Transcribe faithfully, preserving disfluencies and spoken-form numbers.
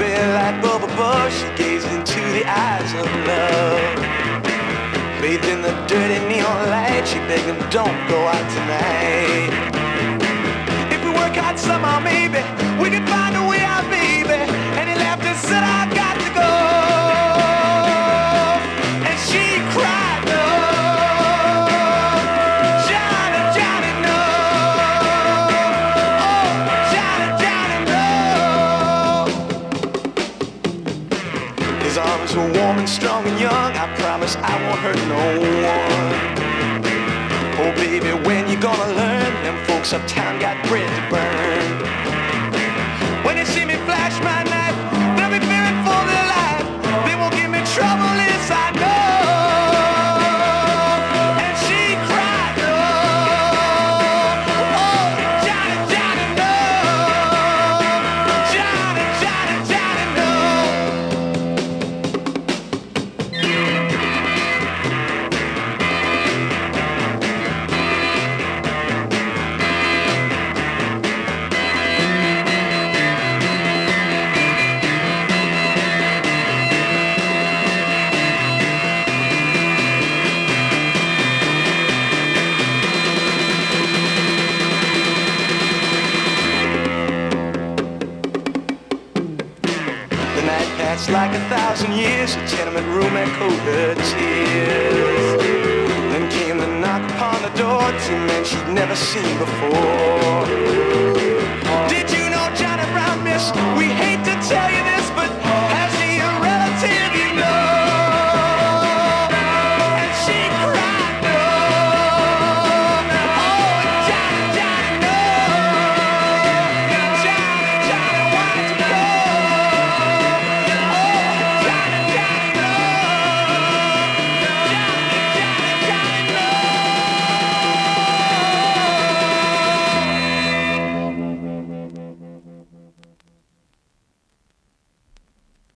light bulb above, she gazed into the eyes of love. Bathed in the dirty neon light, she begged him, don't go out tonight. If we work out somehow, maybe we can find a way out, baby. And he laughed and said, I got to go. And she cried, no, Johnny, Johnny, no. Oh, Johnny, Johnny, no. His arms were warm and strong and young. I promise I won't hurt no one. Oh baby, when you gonna learn? Them folks uptown got bread to burn. When they see me flash my knife, they'll be fearing for their life. They won't give me trouble, yes I know. And she cried, no. Oh, Johnny, Johnny, no. Johnny, Johnny, Johnny, no. It's like a thousand years, a tenement room echoed her tears. Then came the knock upon the door, two men she'd never seen before. Did you know Johnny Brown, miss? We hate to